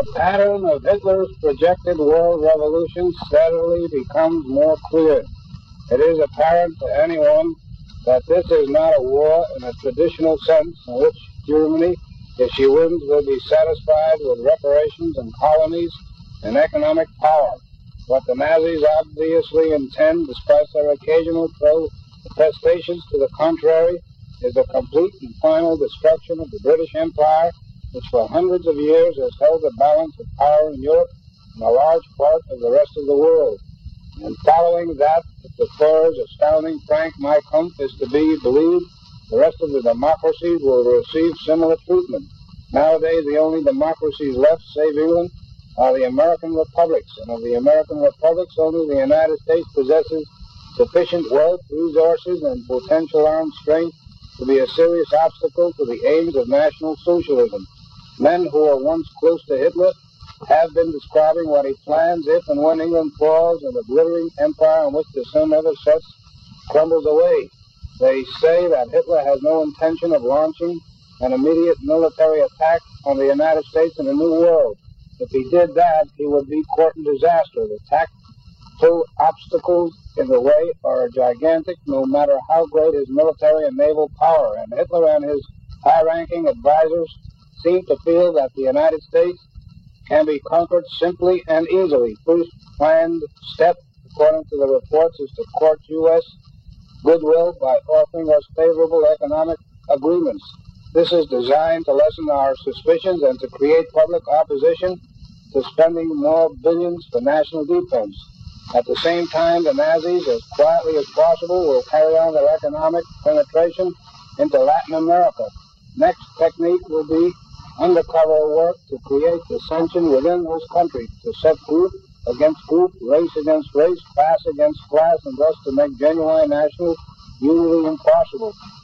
The pattern of Hitler's projected world revolution steadily becomes more clear. It is apparent to anyone that this is not a war in a traditional sense in which Germany, if she wins, will be satisfied with reparations and colonies and economic power. What the Nazis obviously intend, despite their occasional protestations to the contrary, is the complete and final destruction of the British Empire, which for hundreds of years has held the balance of power in Europe and a large part of the rest of the world. And following that, if the Führer's astounding Frank Mein Kampf is to be believed, the rest of the democracies will receive similar treatment. Nowadays, the only democracies left, save England, are the American republics, and of the American republics, only the United States possesses sufficient wealth, resources, and potential armed strength to be a serious obstacle to the aims of National Socialism. Men who were once close to Hitler have been describing what he plans if and when England falls and the glittering empire on which the sun never sets crumbles away. They say that Hitler has no intention of launching an immediate military attack on the United States and the New World. If he did that, he would be courting disaster. The tactful obstacles in the way are gigantic, no matter how great his military and naval power. And Hitler and his high-ranking advisors seem to feel that the United States can be conquered simply and easily. First planned step, according to the reports, is to court U.S. goodwill by offering us favorable economic agreements. This is designed to lessen our suspicions and to create public opposition to spending more billions for national defense. At the same time, the Nazis, as quietly as possible, will carry on their economic penetration into Latin America. Next technique will be undercover work to create dissension within those countries, to set group against group, race against race, class against class, and thus to make genuine national unity impossible.